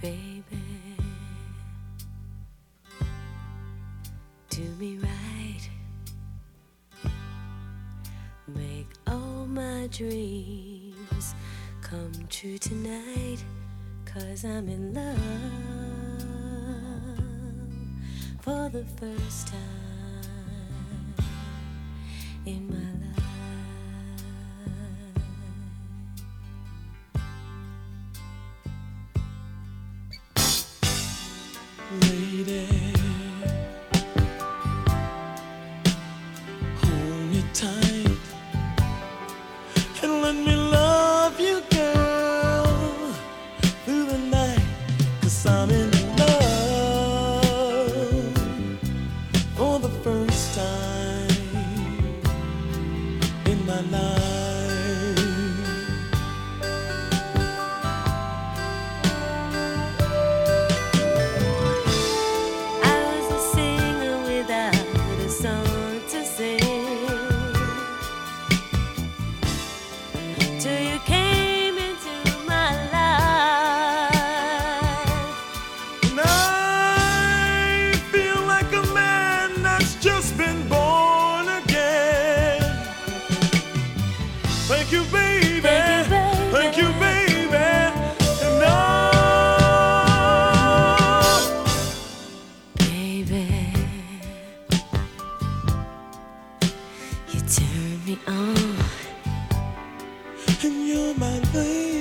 Baby, do me right. Make all my dreams come true tonight. 'Cause I'm in love for the first time in my life. Lady, hold me tight and let me love you, girl, through the night. 'Cause I'm in love for the first time in my life. Thank you, baby. Thank you, baby. And Baby, you turn me on. And you're my lady.